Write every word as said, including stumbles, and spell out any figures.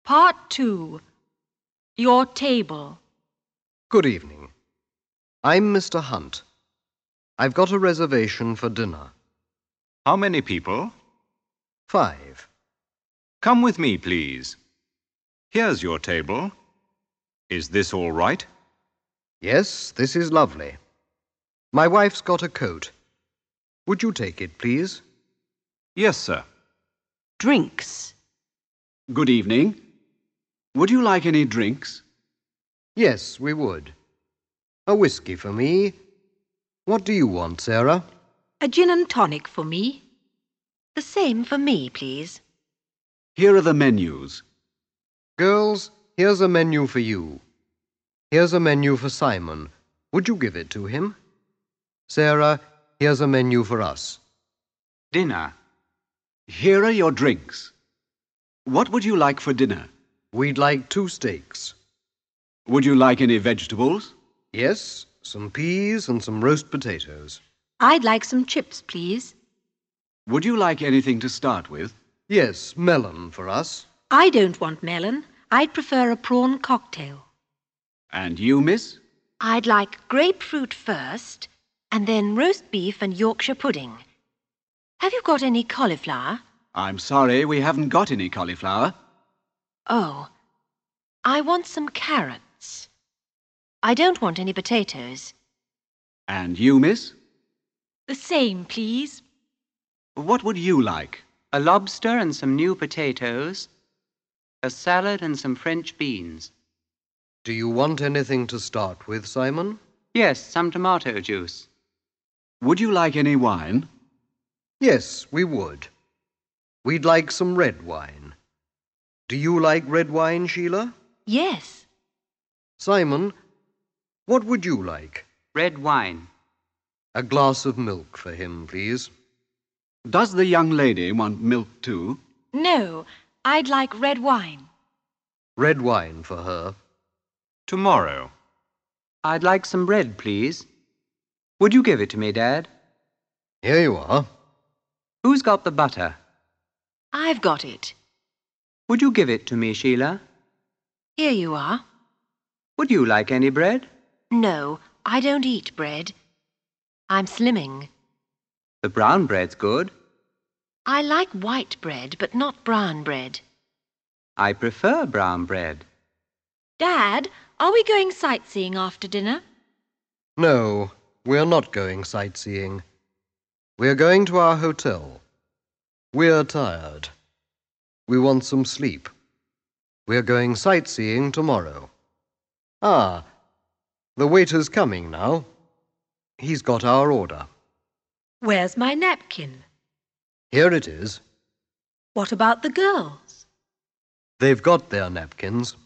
Part two. Your table. Good evening. I'm Mister Hunt. I've got a reservation for dinner. How many people? Five. Come with me, please. Here's your table. Is this all right? Yes, this is lovely. My wife's got a coat. Would you take it, please? Yes, sir. Drinks. Good evening. Would you like any drinks? Yes, we would. A whiskey for me. What do you want, Sarah? A gin and tonic for me. The same for me, please. Here are the menus. Girls, here's a menu for you. Here's a menu for Simon. Would you give it to him? Sarah, here's a menu for us. Dinner. Here are your drinks. What would you like for dinner? We'd like two steaks. Would you like any vegetables? Yes, some peas and some roast potatoes. I'd like some chips, please. Would you like anything to start with? Yes, melon for us. I don't want melon. I'd prefer a prawn cocktail. And you, miss? I'd like grapefruit first, and then roast beef and Yorkshire pudding. Have you got any cauliflower? I'm sorry, we haven't got any cauliflower. Oh, I want some carrots. I don't want any potatoes. And you, miss? The same, please. What would you like? A lobster and some new potatoes, a salad and some French beans. Do you want anything to start with, Simon? Yes, some tomato juice. Would you like any wine? Yes, we would. We'd like some red wine. Do you like red wine, Sheila? Yes. Simon, what would you like? Red wine. A glass of milk for him, please. Does the young lady want milk too? No, I'd like red wine. Red wine for her. Tomorrow. I'd like some bread, please. Would you give it to me, Dad? Here you are. Who's got the butter? I've got it. Would you give it to me, Sheila? Here you are. Would you like any bread? No, I don't eat bread. I'm slimming. The brown bread's good. I like white bread, but not brown bread. I prefer brown bread. Dad, are we going sightseeing after dinner? No, we're not going sightseeing. We're going to our hotel. We're tired. We want some sleep. We're going sightseeing tomorrow. Ah, the waiter's coming now. He's got our order. Where's my napkin? Here it is. What about the girls? They've got their napkins.